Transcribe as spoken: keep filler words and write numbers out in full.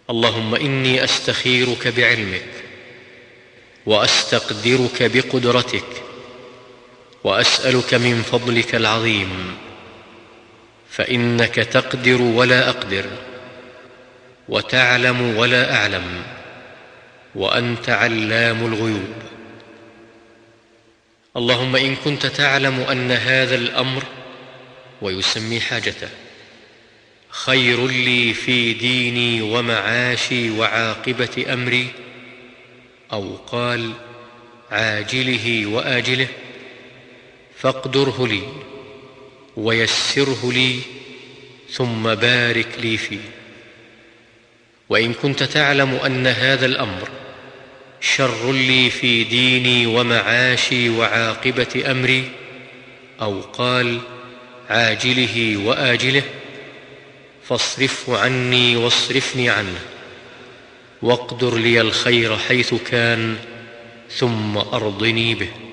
اللهم إني أستخيرك بعلمك، وأستقدرك بقدرتك، وأسألك من فضلك العظيم، فإنك تقدر ولا أقدر، وتعلم ولا أعلم، وأنت علام الغيوب. اللهم إن كنت تعلم أن هذا الأمر، ويسمي حاجته، خير لي في ديني ومعاشي وعاقبة أمري، أو قال عاجله وآجله، فاقدره لي ويسره لي، ثم بارك لي فيه. وإن كنت تعلم أن هذا الأمر شر لي في ديني ومعاشي وعاقبة أمري، أو قال عاجله وآجله، فاصرفه عني واصرفني عنه، واقدر لي الخير حيث كان، ثم أرضني به.